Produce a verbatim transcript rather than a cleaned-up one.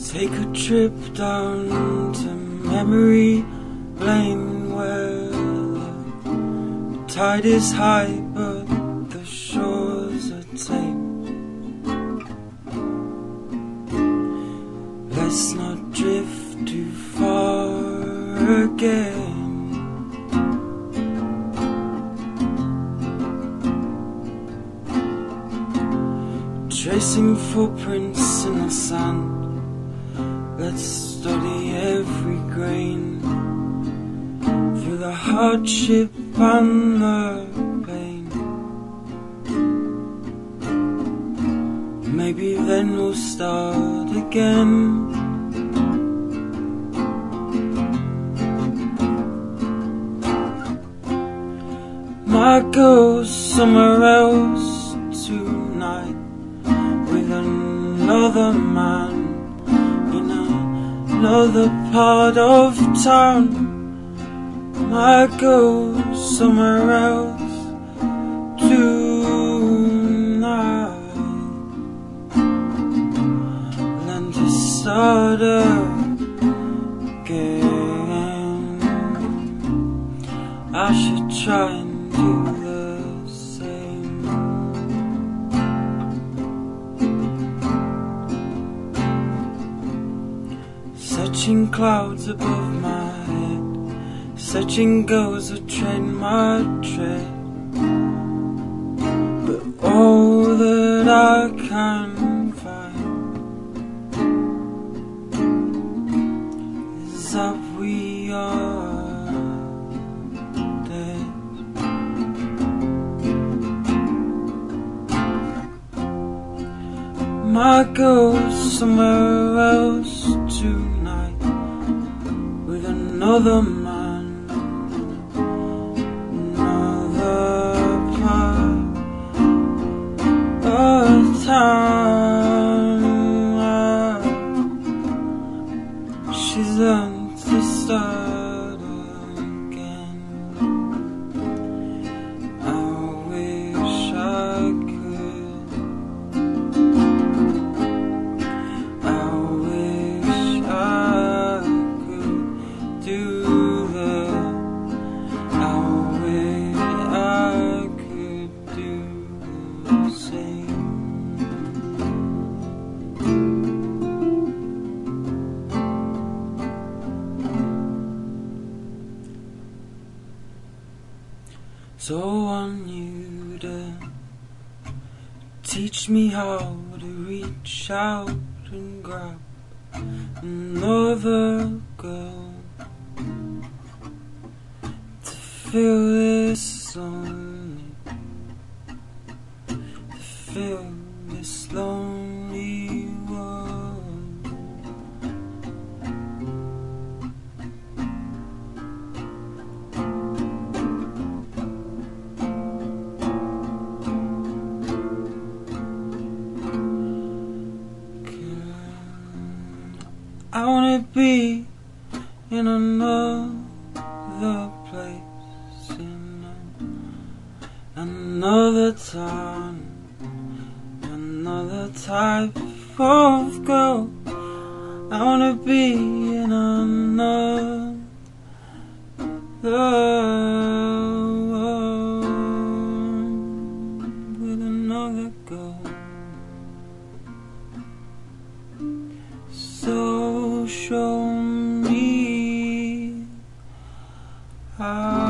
Take a trip down to memory lane where the tide is high but the shores are tame. Let's not drift too far again. Tracing footprints in the sand, let's study every grain, through the hardship and the pain. Maybe then we'll start again. Might go somewhere else tonight with another man in another part of town. Might go somewhere else tonight and to start again. I should try and do the same. Searching clouds above my head, searching goes a train my tread, but all that I can find is that we are dead. Might go somewhere else tonight with another man, another part of town. She's learned to start again. I wish I could, I wish I could do the, I wish I could do the same. So I want you to teach me how to reach out and grab another girl, to feel this lonely, to feel this lonely world. I wanna be in another place, in another town, another type of girl. I wanna be in another world with another girl. So show me how.